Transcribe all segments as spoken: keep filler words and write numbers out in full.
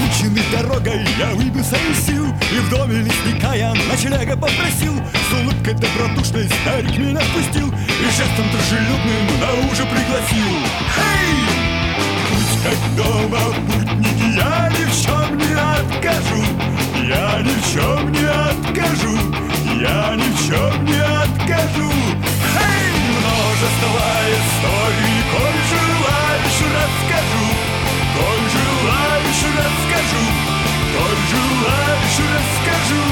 Измученный дорогой я выбился из сил, и в доме лесника я ночлега попросил. С улыбкой добродушной старик меня впустил и жестом дружелюбным на ужин пригласил. Эй! Путь как дома, путники, я ни в чем не откажу. Я ни в чем не откажу. Я ни в чем не откажу. Эй! Множество историй, коль желаешь, расскажу. Коль желаешь, расскажу. Коль желаешь, расскажу.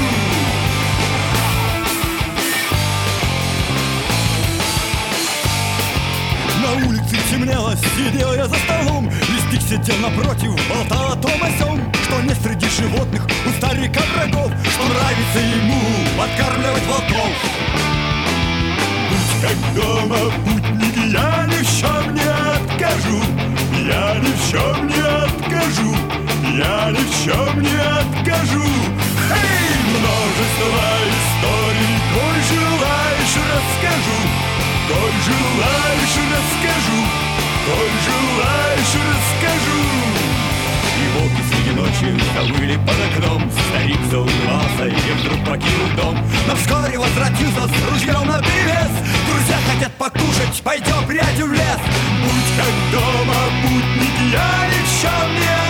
На улице темнело, сидел я за столом. Лесник сидел напротив, болтал о том о сём, что нет среди животных у старика врагов, что нравится ему подкармливать волков. Будь как дома, путники, я ни в чем не откажу. Я ни в чем не откажу. Я ни в чем не откажу. Эй, множество историй, коль желаешь, расскажу. Коль желаешь, расскажу. Коль желаешь, расскажу. И волки среди ночи завыли под окном. Старик заулыбался и вдруг покинул дом. Но вскоре возвратился с ружьем наперевес. Друзья хотят покушать, пойдем, приятель, в лес. Будь как дома, путники, я ни в чем не